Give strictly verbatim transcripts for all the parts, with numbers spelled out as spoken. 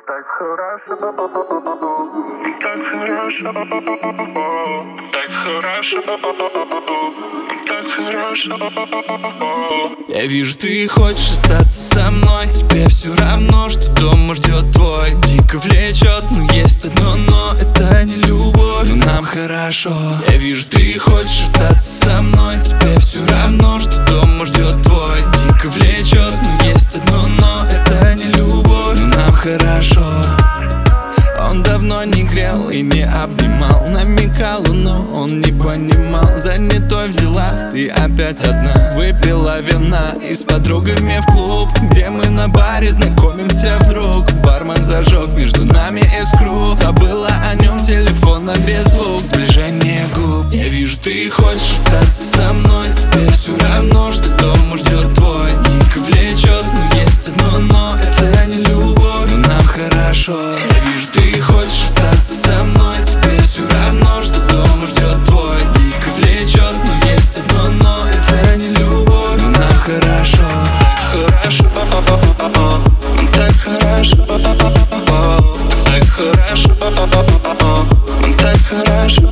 Так хорошо, так хорошо, так хорошо, так хорошо. Я вижу, ты хочешь остаться со мной. Тебе все равно, что дома ждет твой. Дико влечет, но есть одно но. Это не любовь, но нам хорошо. Я вижу, ты хочешь остаться со мной. Тебе все равно, что дома ждет твой. Дико влечет, но есть одно но. Это не любовь, но нам хорошо. Он давно не грел и не обнимал. Намекал, но он не понимал. Занятой в делах, ты опять одна. Выпила вина и с подругами в клуб, где мы на баре знакомимся вдруг. Бармен зажег между нами искру. Забыла о нем, телефона без звук. Сближение губ. Я вижу, ты хочешь остаться со мной. Тебе все равно, что дома ждет твой. Дико влечет, но есть одно но. Это не любовь, но нам хорошо. Я вижу, ты хочешь остаться со мной. Тебе все равно, что дома ждет твой. Дико влечет, но есть одно но. Это не любовь, но нам хорошо. Хорошо, так хорошо, так хорошо, так хорошо.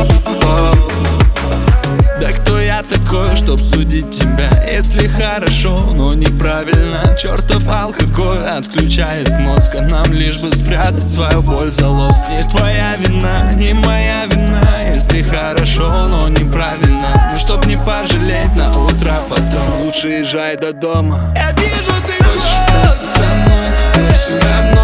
Да кто я такой, чтоб судить тебя? Если хорошо, но неправильно. Чертов алкоголь отключает мозг, а нам лишь бы спрятать свою боль за лоск. Не твоя вина, не моя вина. Если хорошо, но неправильно. Ну чтоб не пожалеть на утро потом, лучше езжай до дома. Я вижу, ты хочешь остаться со мной. Тебе все равно,